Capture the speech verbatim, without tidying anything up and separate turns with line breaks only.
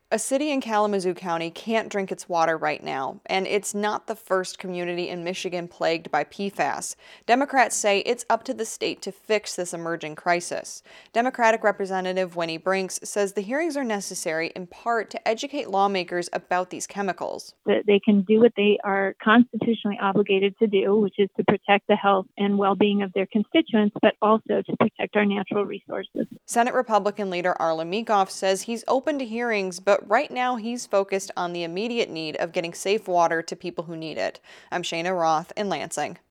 A city in Kalamazoo County can't drink its water right now, and it's not the first community in Michigan plagued by P FAS. Democrats say it's up to the state to fix this emerging crisis. Democratic Representative Winnie Brinks says the hearings are necessary in part to educate lawmakers about these chemicals.
That they can do what they are constitutionally obligated to do, which is to protect the health and well-being of their constituents, but also to protect our natural resources.
Senate Republican leader Arlan Meekhof says he's open to hearings, but right now he's focused on the immediate need of getting safe water to people who need it. I'm Shana Roth in Lansing.